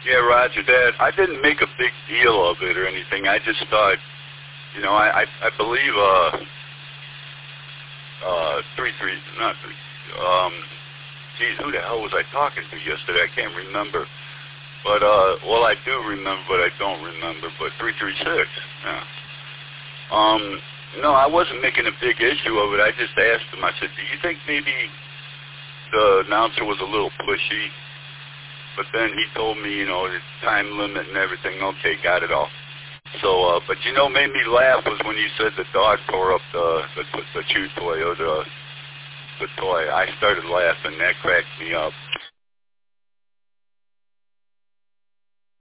Yeah, Roger that. I didn't make a big deal of it or anything. I just thought, you know, I believe 3-3, not geez, who the hell was I talking to yesterday? I can't remember. But well, I do remember, but I don't remember. But 336. Yeah. No, I wasn't making a big issue of it. I just asked him. I said, "Do you think maybe the announcer was a little pushy?" But then he told me, you know, the time limit and everything. Okay, got it all. So, but you know, made me laugh was when you said the dog tore up the chew toy or the toy. I started laughing. That cracked me up.